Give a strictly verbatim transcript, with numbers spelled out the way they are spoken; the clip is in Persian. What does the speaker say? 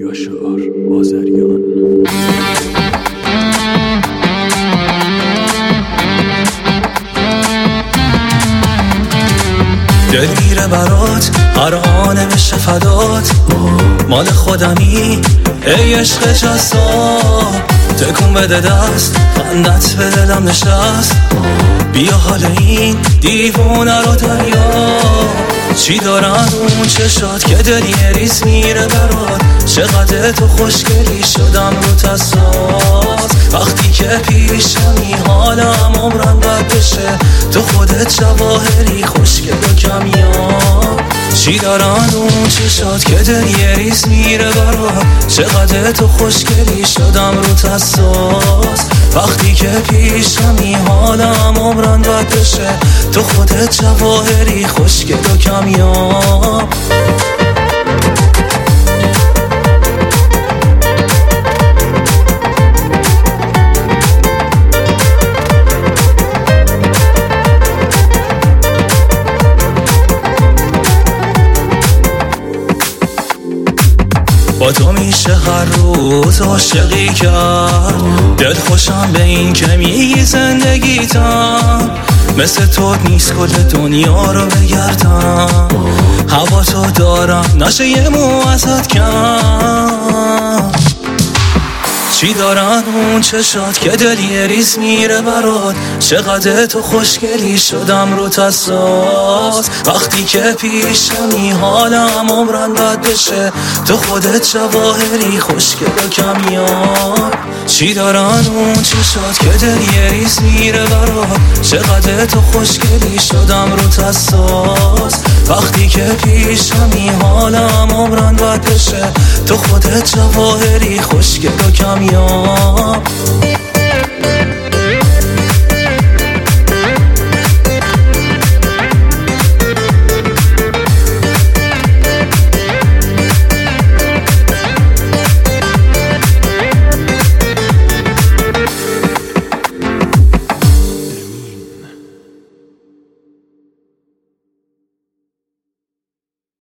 یاشار آذریان. دل میره برات هر آن بشه فدات، مال خودمی ای عشق جذاب. تکون بده دست خندت به دلم نشست، بیا حال این دیوونه رو دریا. چی دارن اون چشات که دل یه ریز میره برات، چقدر تو خوشگلی شدم رو تصاص. وقتی که پیشمی حالم عمرم بد بشه، تو خودت جواهری خوشگل و کمیاب. چی دارن اون چشات که دل یه ریز میره برات، چقدر تو خوشگلی شدم رو تصاص. وقتی که پیشمی حالم عمرم بد بشه، تو خودت جواهری خوشگل و کمیاب. با تو میشه هر روز عاشقی کرد، دل خوشم به این که میگی زندگیتم. مثل تو نیست کل دنیا رو بگردم، هوا تو دارم نشه یه مو ازت کم. چی دارن اون چشات که دل یه ریز میره برات، چقدر تو خوشگلی شدم رو تصاص. وقتی که پیشمی حالم عمرم بد بشه، تو خودت جواهری خوشگل و کمیاب. چی دارن اون چشات که دل یه ریز میره برات، چقدر تو خوشگلی شدم رو تصاص. وقتی که پیشمی حالم عمرم بد بشه، تو خودت جواهری خوشگل و کمیاب.